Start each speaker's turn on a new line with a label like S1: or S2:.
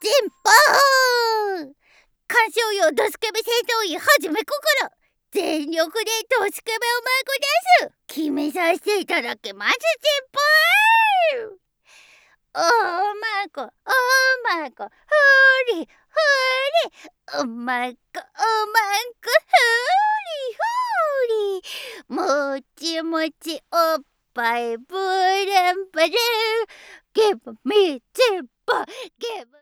S1: 進歩監視用ドスケベ戦闘員はじめこから全力でドスケベおまんこです。決めさせていただきます。進歩おまんこふりおまんこふりもちもちおっぱいブルンブルンゲームみつぼゲーム